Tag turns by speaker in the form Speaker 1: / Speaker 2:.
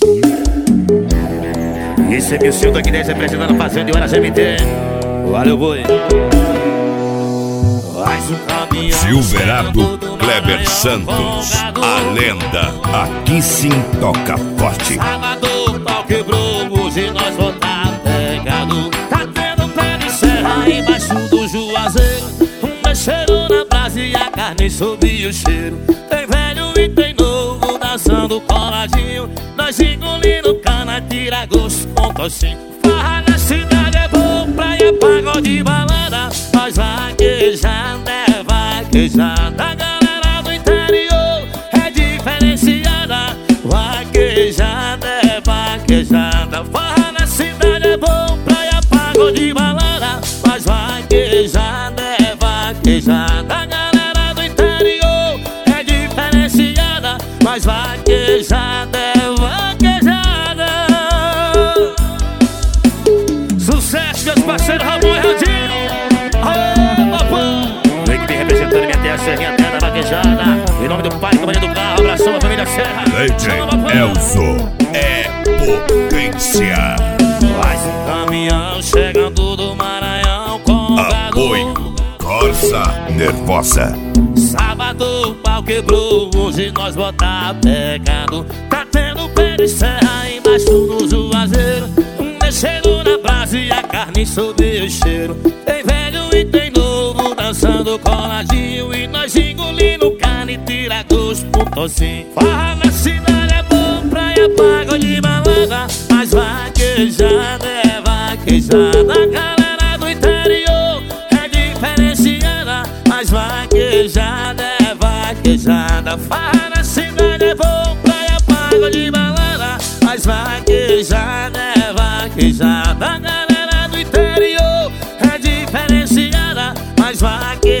Speaker 1: Esse é meu seu aqui 10 representando a fazenda e horas MT. Valeu, boi.
Speaker 2: Silverado Kleber Santos, a lenda, aqui sim toca forte.
Speaker 1: Sábado o pau quebrou, hoje nós vou tá pegado. Tá tendo pé de serra embaixo do juazeiro. Mexeram na brasa e a carne soube o cheiro. Tem velho e tem novo dançando coladinho. Nós engolindo cana, tira gosto com tocinho. Farra na cidade é bom, praia, pagode, balada. Nós vaquejando, é vaquejada. A galera do interior é diferenciada. Vaquejada, é vaquejada. Farra na cidade é bom, praia, pagode, balada. Nós vaquejada, é vaquejada. A galera do interior é diferenciada. Mas vaquejada, é vaquejada. Sucesso, meus parceiros Ramon e Radinho. Aô, papão. Vem que vem representando minha terra, Serrinha, terra da vaquejada. Em nome do pai, companhia do carro, abração a família Serra.
Speaker 2: DJ Elzo é potência.
Speaker 1: Mais um caminhão chegando do Maranhão com
Speaker 2: apoio Corsa Nervosa.
Speaker 1: Sábado o pau quebrou, hoje nós botar pegado. Tá tendo pé de serra embaixo do juazeiro. Mexendo na brasa e a carne soube o cheiro. Tem velho e tem novo dançando coladinho. E nós engolindo carne, tira gosto com tocinho. Farra na cidade é bom, praia, pagode, balada. Mas vaquejada, é vaquejada. A galera do interior é diferenciada. Mas vaquejada, é vaquejada. Farra na cidade é bom, praia, pagode, balada. Mas vaquejada, é vaquejada. A galera do interior é diferenciada. Mas vaquejada.